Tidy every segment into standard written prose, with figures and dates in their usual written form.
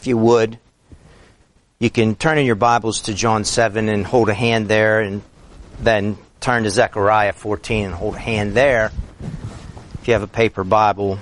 If you would, you can turn in your Bibles to John 7 and hold a hand there, and then turn to Zechariah 14 and hold a hand there if you have a paper Bible.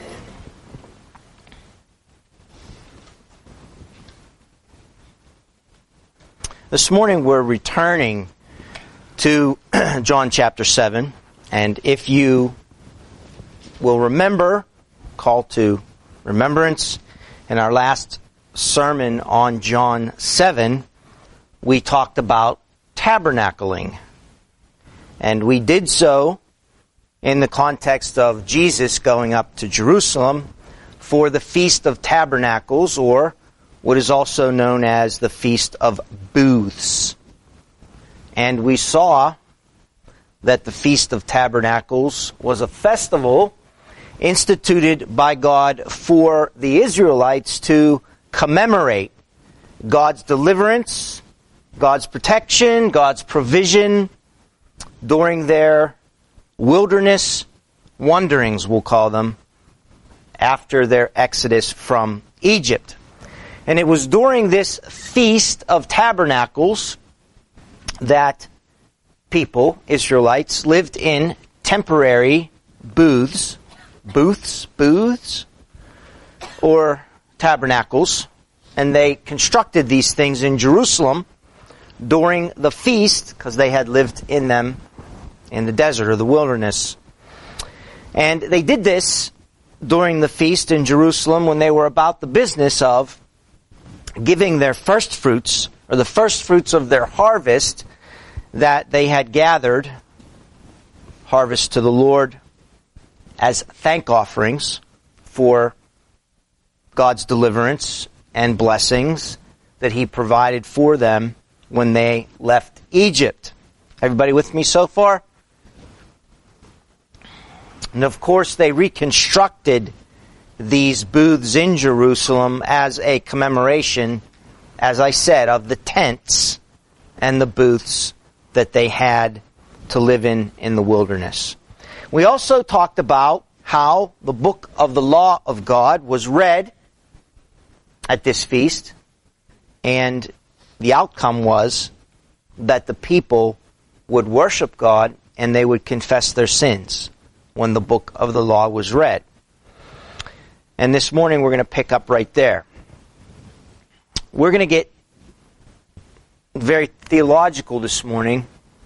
This morning we're returning to John chapter 7, and if you will remember, call to remembrance, in our last sermon on John 7, we talked about tabernacling. And we did so in the context of Jesus going up to Jerusalem for the Feast of Tabernacles, or what is also known as the Feast of Booths. And we saw that the Feast of Tabernacles was a festival instituted by God for the Israelites to commemorate God's deliverance, God's protection, God's provision during their wilderness wanderings, we'll call them, after their exodus from Egypt. And it was during this Feast of Tabernacles that people, Israelites, lived in temporary booths, or tabernacles, and they constructed these things in Jerusalem during the feast because they had lived in them in the desert or the wilderness. And they did this during the feast in Jerusalem when they were about the business of giving their first fruits, or the first fruits of their harvest that they had gathered, harvest to the Lord, as thank offerings for God's deliverance and blessings that He provided for them when they left Egypt. Everybody with me so far? And of course they reconstructed these booths in Jerusalem as a commemoration, as I said, of the tents and the booths that they had to live in the wilderness. We also talked about how the book of the law of God was read at this feast, and the outcome was that the people would worship God and they would confess their sins when the book of the law was read. And this morning we're going to pick up right there. We're going to get very theological this morning.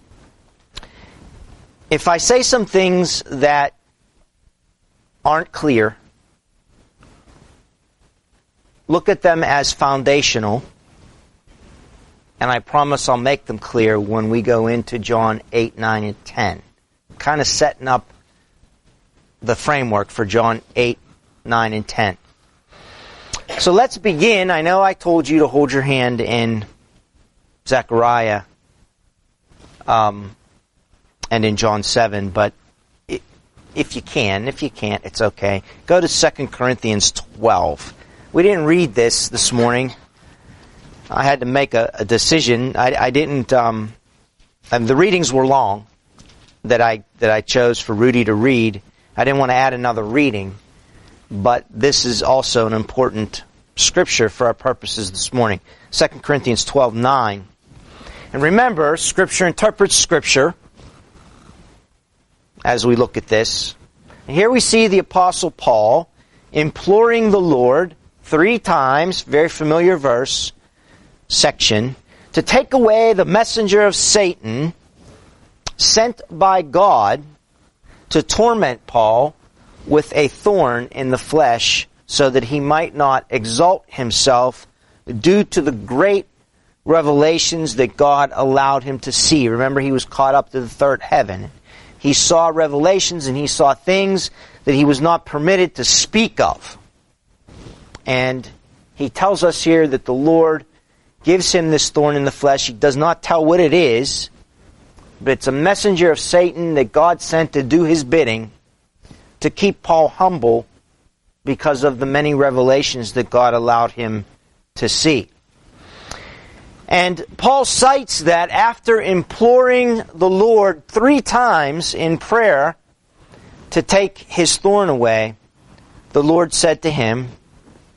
If I say some things that aren't clear, look at them as foundational, and I promise I'll make them clear when we go into John 8, 9, and 10. Kind of setting up the framework for John 8, 9, and 10. So let's begin. I know I told you to hold your hand in Zechariah and in John 7, but if you can't, it's okay. Go to 2 Corinthians 12. We didn't read this morning. I had to make a decision. I didn't. And the readings were long that I chose for Rudy to read. I didn't want to add another reading, but this is also an important scripture for our purposes this morning. 2 Corinthians 12:9. And remember, Scripture interprets Scripture as we look at this. And here we see the Apostle Paul imploring the Lord 3 times, very familiar verse, section, to take away the messenger of Satan sent by God to torment Paul with a thorn in the flesh, so that he might not exalt himself due to the great revelations that God allowed him to see. Remember, he was caught up to the third heaven. He saw revelations and he saw things that he was not permitted to speak of. And he tells us here that the Lord gives him this thorn in the flesh. He does not tell what it is, but it's a messenger of Satan that God sent to do his bidding, to keep Paul humble because of the many revelations that God allowed him to see. And Paul cites that after imploring the Lord 3 times in prayer to take his thorn away, the Lord said to him,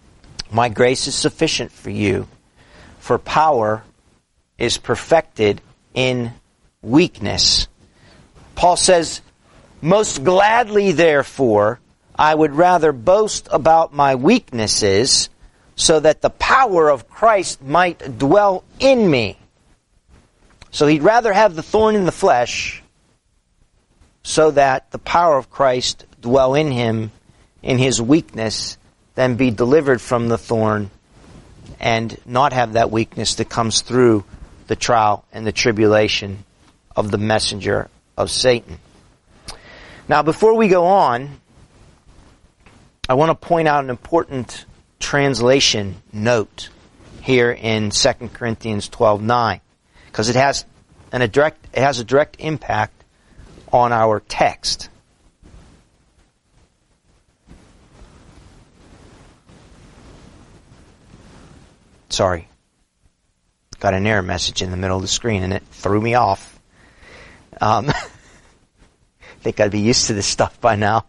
My grace is sufficient for you, for power is perfected in weakness. Paul says, most gladly, therefore, I would rather boast about my weaknesses, so that the power of Christ might dwell in me. So he'd rather have the thorn in the flesh, so that the power of Christ dwell in him in his weakness, than be delivered from the thorn and not have that weakness that comes through the trial and the tribulation of the messenger of Satan. Now, before we go on, I want to point out an important translation note here in 2 Corinthians 12:9, because it has a direct impact on our text. Sorry. Got an error message in the middle of the screen and it threw me off. I think I'd be used to this stuff by now.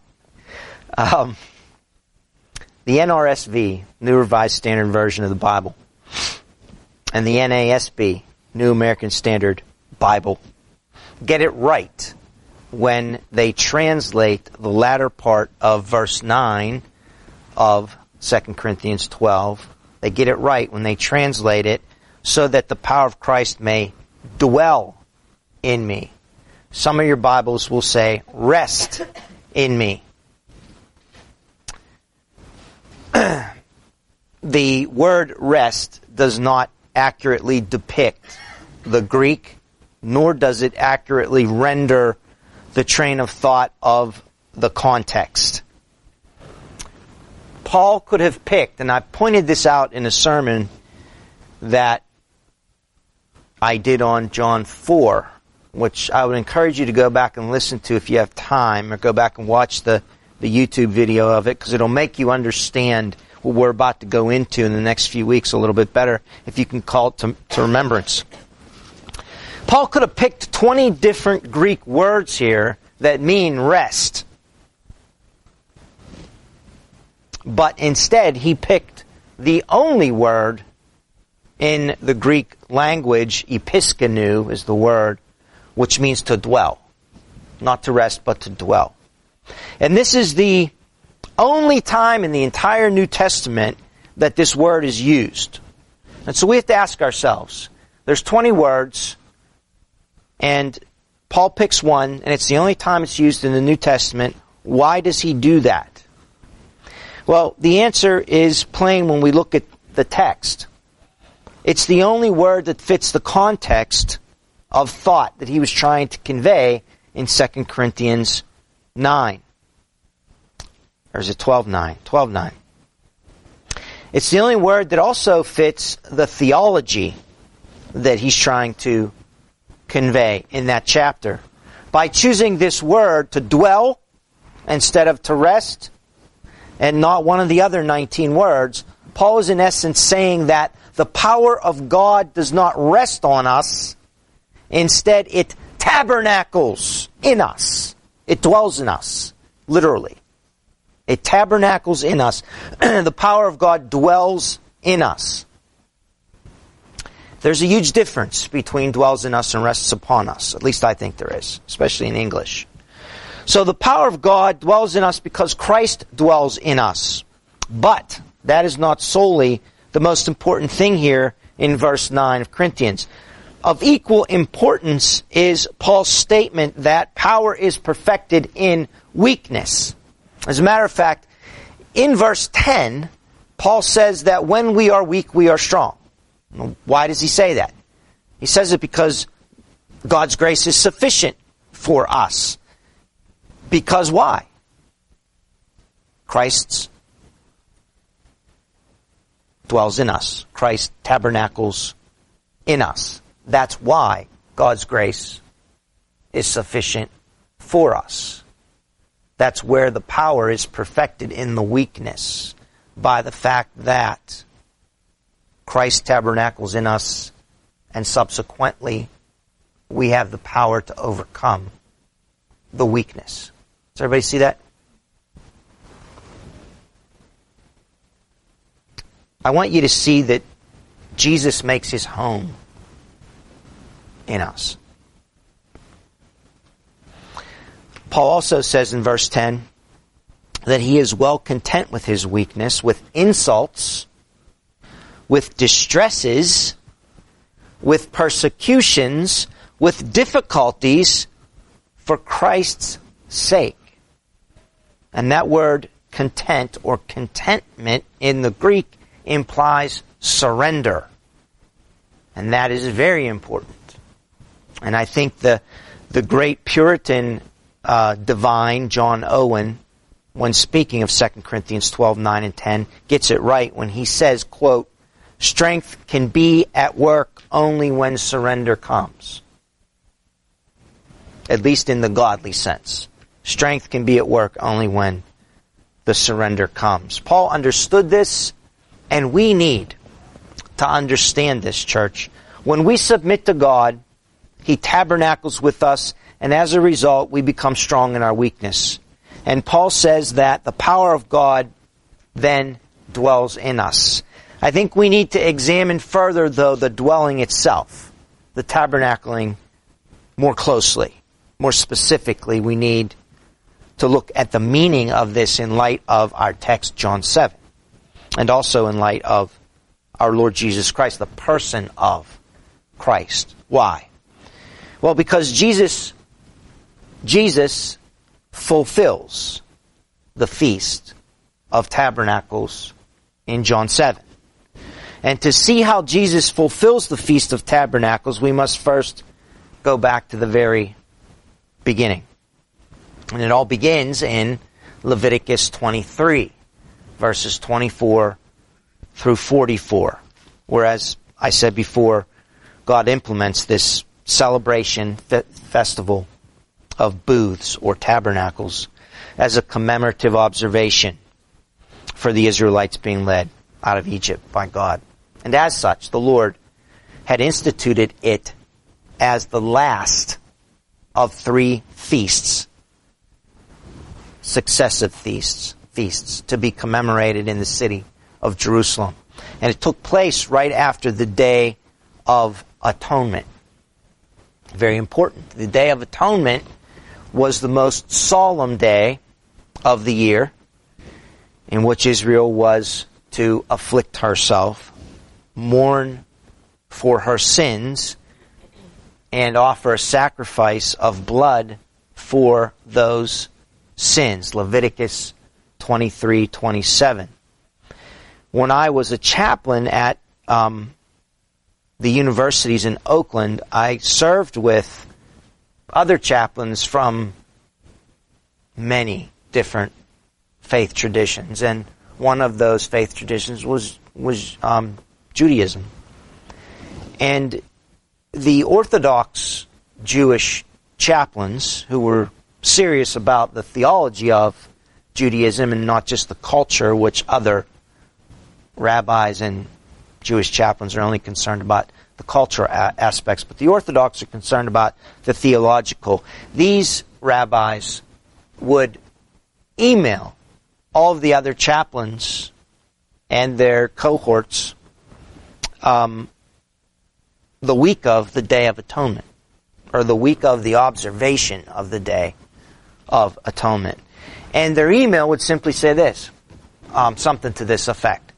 The NRSV, New Revised Standard Version of the Bible, and the NASB, New American Standard Bible, get it right when they translate the latter part of verse 9 of 2 Corinthians 12. They get it right when they translate it, so that the power of Christ may dwell in me. Some of your Bibles will say, rest in me. The word rest does not accurately depict the Greek, nor does it accurately render the train of thought of the context. Paul could have picked, and I pointed this out in a sermon that I did on John 4, which I would encourage you to go back and listen to if you have time, or go back and watch the YouTube video of it, because it'll make you understand what we're about to go into in the next few weeks a little bit better, if you can call it to remembrance. Paul could have picked 20 different Greek words here that mean rest. But instead, he picked the only word in the Greek language, episkenu is the word, which means to dwell. Not to rest, but to dwell. And this is the only time in the entire New Testament that this word is used. And so we have to ask ourselves, there's 20 words, and Paul picks one, and it's the only time it's used in the New Testament. Why does he do that? Well, the answer is plain when we look at the text. It's the only word that fits the context of thought that he was trying to convey in 2 Corinthians 9. Or is it 12:9? 12:9. It's the only word that also fits the theology that he's trying to convey in that chapter. By choosing this word to dwell instead of to rest, and not one of the other 19 words, Paul is in essence saying that the power of God does not rest on us. Instead, it tabernacles in us. It dwells in us, literally. It tabernacles in us. The power of God dwells in us. There's a huge difference between dwells in us and rests upon us. At least I think there is, especially in English. So the power of God dwells in us because Christ dwells in us. But that is not solely the most important thing here in verse 9 of Corinthians. Of equal importance is Paul's statement that power is perfected in weakness. As a matter of fact, in verse 10, Paul says that when we are weak, we are strong. Why does he say that? He says it because God's grace is sufficient for us. Because why? Christ dwells in us. Christ tabernacles in us. That's why God's grace is sufficient for us. That's where the power is perfected in the weakness, by the fact that Christ tabernacles in us, and subsequently we have the power to overcome the weakness. Does everybody see that? I want you to see that Jesus makes his home in us. Paul also says in verse 10 that he is well content with his weakness, with insults, with distresses, with persecutions, with difficulties for Christ's sake. And that word content or contentment in the Greek implies surrender. And that is very important. And I think the great Puritan divine John Owen, when speaking of 2 Corinthians 12, 9 and 10, gets it right when he says, quote, "Strength can be at work only when surrender comes." At least in the godly sense. Strength can be at work only when the surrender comes. Paul understood this, and we need to understand this, church. When we submit to God, he tabernacles with us, and as a result, we become strong in our weakness. And Paul says that the power of God then dwells in us. I think we need to examine further, though, the dwelling itself, the tabernacling, more closely. More specifically, we need to look at the meaning of this in light of our text, John 7, and also in light of our Lord Jesus Christ, the person of Christ. Why? Well, because Jesus fulfills the Feast of Tabernacles in John 7. And to see how Jesus fulfills the Feast of Tabernacles, we must first go back to the very beginning. And it all begins in Leviticus 23, verses 24 through 44. Whereas, I said before, God implements this celebration festival of booths or tabernacles as a commemorative observation for the Israelites being led out of Egypt by God. And as such, the Lord had instituted it as the last of 3 feasts, successive feasts to be commemorated in the city of Jerusalem. And it took place right after the Day of Atonement. Very important. The Day of Atonement was the most solemn day of the year in which Israel was to afflict herself, mourn for her sins, and offer a sacrifice of blood for those sins. Leviticus 23:27. When I was a chaplain at the universities in Oakland, I served with other chaplains from many different faith traditions, and one of those faith traditions was Judaism. And the Orthodox Jewish chaplains, who were serious about the theology of Judaism and not just the culture, which other rabbis and Jewish chaplains are only concerned about the cultural aspects, but the Orthodox are concerned about the theological. These rabbis would email all of the other chaplains and their cohorts the week of the Day of Atonement, or the week of the observation of the Day of Atonement. And their email would simply say this, something to this effect: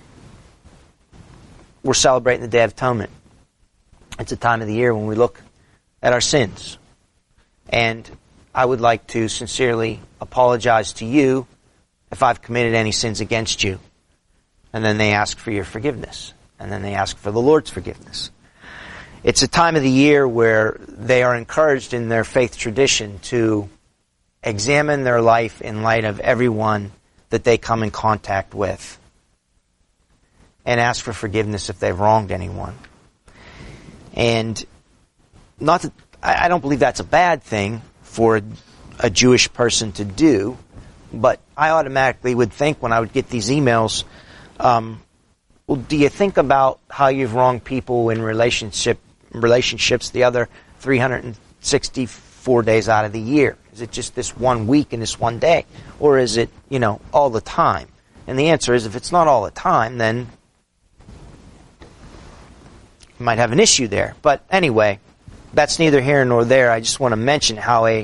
we're celebrating the Day of Atonement. It's a time of the year when we look at our sins. And I would like to sincerely apologize to you if I've committed any sins against you. And then they ask for your forgiveness. And then they ask for the Lord's forgiveness. It's a time of the year where they are encouraged in their faith tradition to examine their life in light of everyone that they come in contact with, and ask for forgiveness if they've wronged anyone. And not that, I don't believe that's a bad thing for a Jewish person to do, but I automatically would think when I would get these emails, well, do you think about how you've wronged people in relationships the other 364 days out of the year? Is it just this one week and this one day? Or is it, all the time? And the answer is, if it's not all the time, then You might have an issue there. But anyway, that's neither here nor there. I just want to mention how a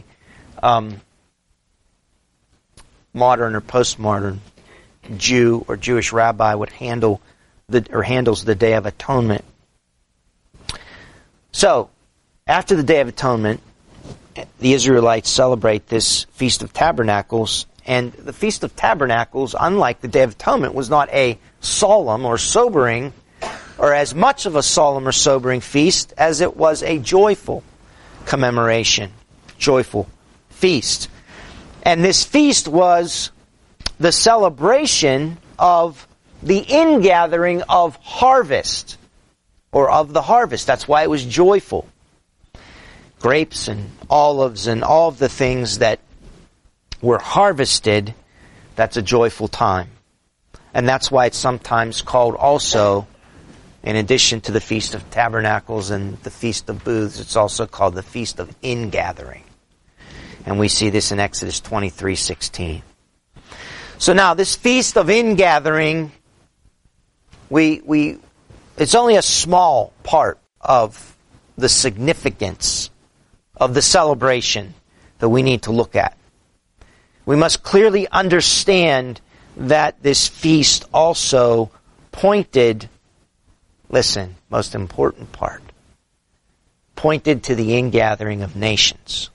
modern or postmodern Jew or Jewish rabbi would handles the Day of Atonement. So, after the Day of Atonement, the Israelites celebrate this Feast of Tabernacles, and the Feast of Tabernacles, unlike the Day of Atonement, was not a solemn or sobering, or as much of a solemn or sobering feast as it was a joyful commemoration, joyful feast. And this feast was the celebration of the ingathering of harvest, or of the harvest. That's why it was joyful. Grapes and olives and all of the things that were harvested, that's a joyful time. And that's why it's sometimes called also, in addition to the Feast of Tabernacles and the Feast of Booths, it's also called the Feast of Ingathering. And we see this in Exodus 23:16. So now, this Feast of Ingathering, it's only a small part of the significance of the celebration that we need to look at. We must clearly understand that this feast also pointed, listen, most important part, pointed to the ingathering of nations.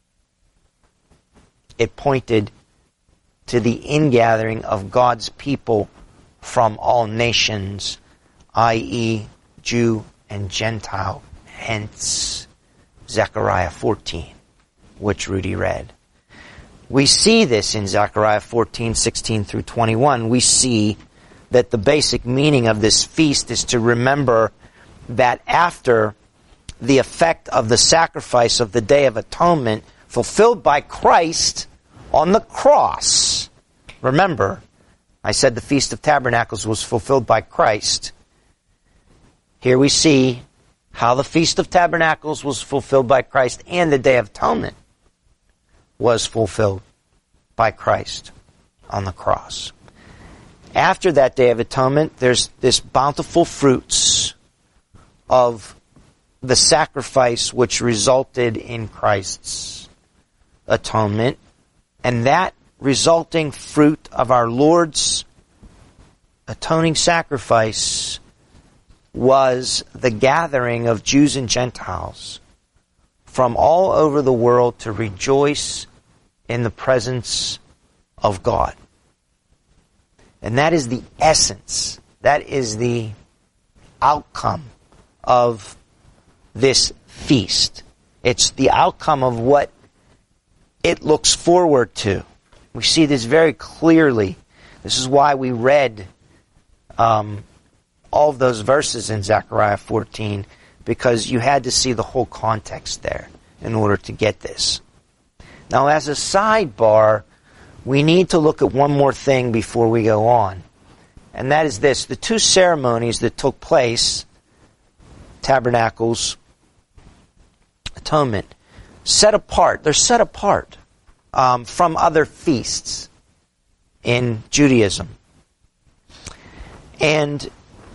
It pointed to the ingathering of God's people from all nations, i.e., Jew and Gentile, hence Zechariah 14, which Rudy read. We see this in Zechariah 14:16 through 21. We see that the basic meaning of this feast is to remember that after the effect of the sacrifice of the Day of Atonement fulfilled by Christ on the cross. Remember, I said the Feast of Tabernacles was fulfilled by Christ. Here we see how the Feast of Tabernacles was fulfilled by Christ and the Day of Atonement was fulfilled by Christ on the cross. After that Day of Atonement, there's this bountiful fruits of the sacrifice which resulted in Christ's atonement, and that resulting fruit of our Lord's atoning sacrifice was the gathering of Jews and Gentiles from all over the world to rejoice in the presence of God. And that is the essence, that is the outcome of this feast. It's the outcome of what it looks forward to. We see this very clearly. This is why we read all of those verses in Zechariah 14, because you had to see the whole context there in order to get this. Now, as a sidebar, we need to look at one more thing before we go on. And that is this. The two ceremonies that took place, Tabernacles, Atonement, set apart. They're set apart from other feasts in Judaism. And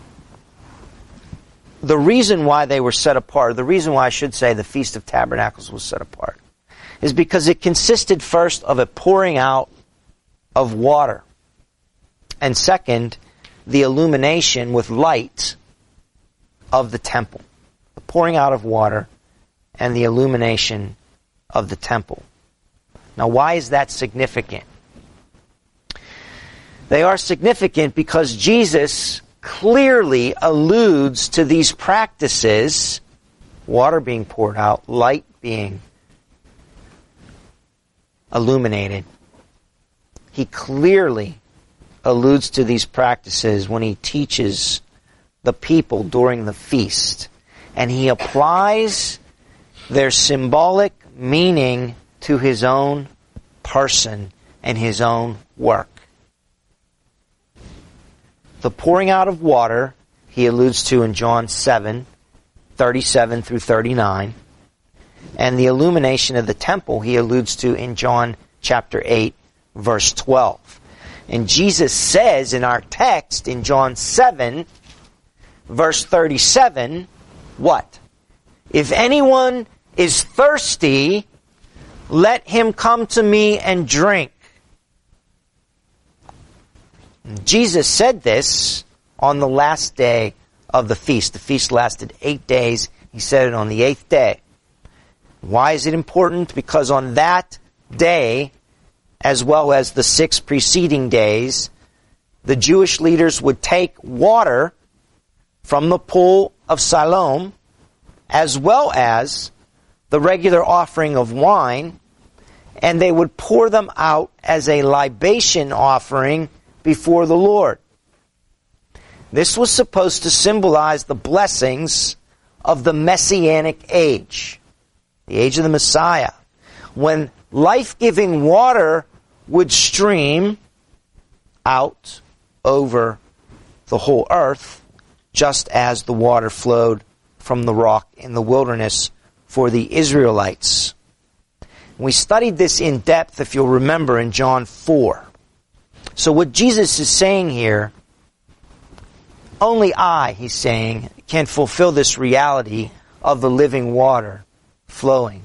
the reason why they were set apart, the reason why I should say the Feast of Tabernacles was set apart, is because it consisted first of a pouring out of water, and second, the illumination with light of the temple. The pouring out of water and the illumination of the temple. Now, why is that significant? They are significant because Jesus clearly alludes to these practices, water being poured out, light being illuminated. He clearly alludes to these practices when he teaches the people during the feast. And he applies their symbolic meaning to his own person and his own work. The pouring out of water, he alludes to in John 7:37 through 39. And the illumination of the temple, he alludes to in John chapter 8, verse 12. And Jesus says in our text in John 7, verse 37, what? If anyone is thirsty, let him come to me and drink. Jesus said this on the last day of the feast. The feast lasted 8 days. He said it on the 8th day. Why is it important? Because on that day, as well as the 6 preceding days, the Jewish leaders would take water from the pool of Siloam, as well as the regular offering of wine, and they would pour them out as a libation offering before the Lord. This was supposed to symbolize the blessings of the Messianic age, the age of the Messiah, when life-giving water would stream out over the whole earth, just as the water flowed from the rock in the wilderness for the Israelites. We studied this in depth, if you'll remember, in John 4. So what Jesus is saying here, only I, he's saying, can fulfill this reality of the living water flowing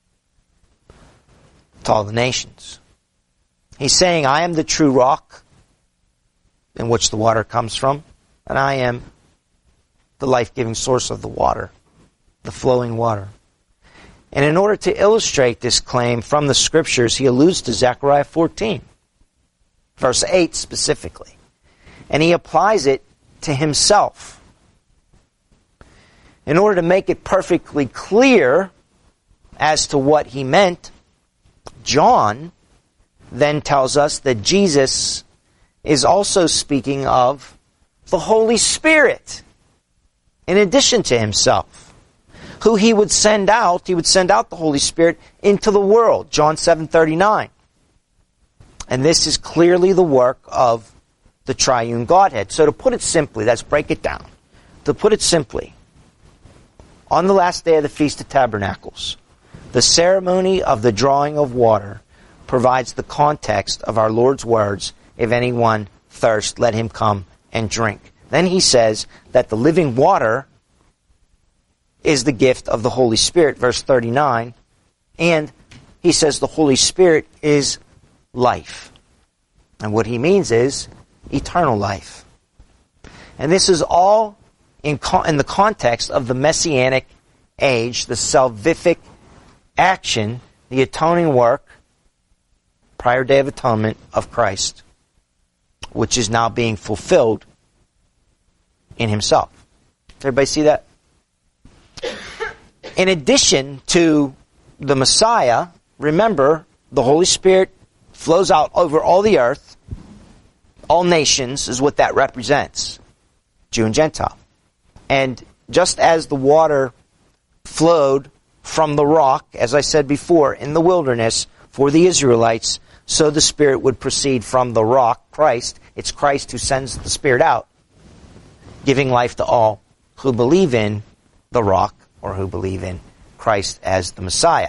to all the nations. He's saying, I am the true rock in which the water comes from, and I am the life-giving source of the water, the flowing water. And in order to illustrate this claim from the Scriptures, he alludes to Zechariah 14, verse 8 specifically. And he applies it to himself. In order to make it perfectly clear as to what he meant, John then tells us that Jesus is also speaking of the Holy Spirit in addition to himself, who he would send out. He would send out the Holy Spirit into the world, John 7:39. And this is clearly the work of the triune Godhead. So to put it simply, let's break it down. To put it simply, on the last day of the Feast of Tabernacles, the ceremony of the drawing of water provides the context of our Lord's words, if anyone thirst, let him come and drink. Then he says that the living water is the gift of the Holy Spirit, verse 39, and he says the Holy Spirit is life. And what he means is eternal life. And this is all in the context of the Messianic age, the salvific action, the atoning work, prior day of atonement of Christ, which is now being fulfilled in himself. Does everybody see that? In addition to the Messiah, remember, the Holy Spirit flows out over all the earth. All nations is what that represents, Jew and Gentile. And just as the water flowed from the rock, as I said before, in the wilderness for the Israelites, so the Spirit would proceed from the rock, Christ. It's Christ who sends the Spirit out, giving life to all who believe in the rock or who believe in Christ as the Messiah.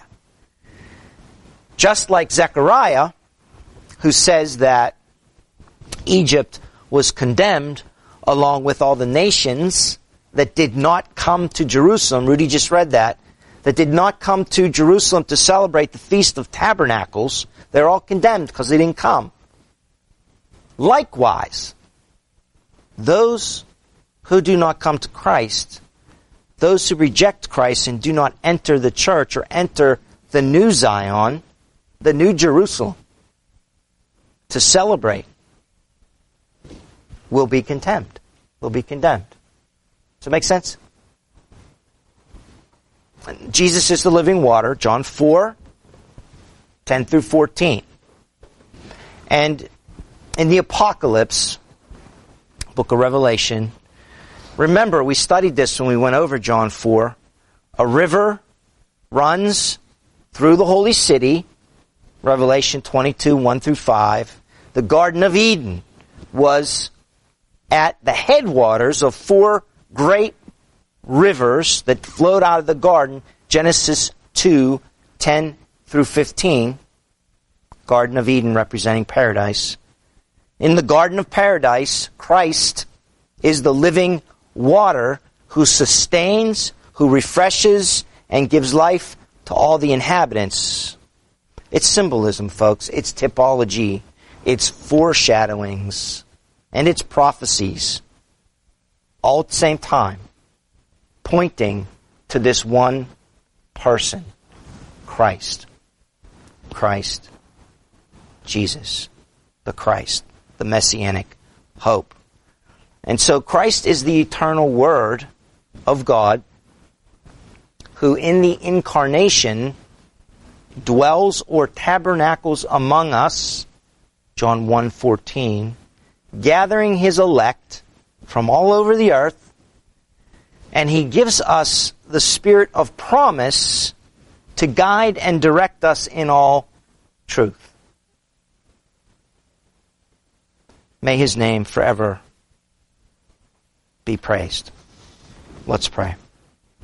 Just like Zechariah, who says that Egypt was condemned along with all the nations that did not come to Jerusalem. Rudy just read that did not come to Jerusalem to celebrate the Feast of Tabernacles. They're all condemned because they didn't come. Likewise, those who do not come to Christ, those who reject Christ and do not enter the church or enter the new Zion, the new Jerusalem, to celebrate, will be condemned. Will be condemned. Does it make sense? Jesus is the living water, John 4, 10 through 14. And in the Apocalypse, book of Revelation, remember, we studied this when we went over John 4. A river runs through the holy city, Revelation 22, 1 through 5. The Garden of Eden was at the headwaters of 4 great rivers that flowed out of the garden, Genesis 2, 10 through 15. Garden of Eden representing paradise. In the Garden of Paradise, Christ is the living water who sustains, who refreshes and gives life to all the inhabitants. It's symbolism, folks. It's typology. It's foreshadowings. And it's prophecies. All at the same time, pointing to this one person, Christ. Christ. Jesus. The Christ. The Messianic hope. And so Christ is the eternal Word of God, who in the incarnation dwells or tabernacles among us, John 1:14, gathering His elect from all over the earth, and He gives us the Spirit of promise to guide and direct us in all truth. May His name forever be praised. Let's pray.